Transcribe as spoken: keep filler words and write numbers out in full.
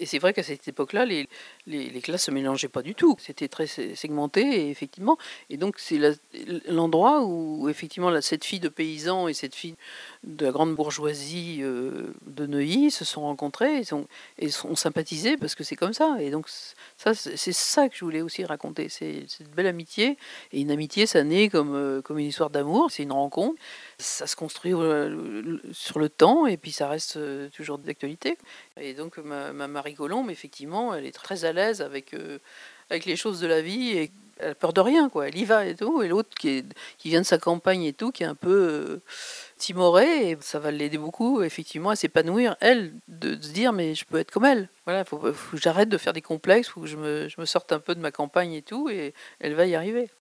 Et c'est vrai qu'à cette époque-là, les les les classes se mélangeaient pas du tout. C'était très sé segmenté et effectivement et donc c'est la l'endroit où effectivement là, cette fille de paysan et cette fille de la grande bourgeoisie, heu, de Neuilly se sont rencontrés et sont et sont sympathisés parce que c'est comme ça et donc ç ça c'est c'est ça que je voulais aussi raconter. C'est cette belle amitié et une amitié ça naît comme, heu, comme une histoire d'amour, c'est une rencontre. Ça se construit, heu, le le sur le temps et puis ça reste, heu, toujours d'actualité et donc ma ma Marie Colombe effectivement, elle est très à l'aise avec, heu, avec les choses de la vie et elle a peur de rien quoi, elle y va et tout et l'autre qui est qui vient de sa campagne et tout, qui est un peu, heu, timorée et ça va l'aider beaucoup effectivement à s'épanouir elle, de de se dire: «Mais je peux être comme elle». Voilà, faut faut que j'arrête de faire des complexes, faut que je me je me sorte un peu de ma campagne et tout et elle va y arriver.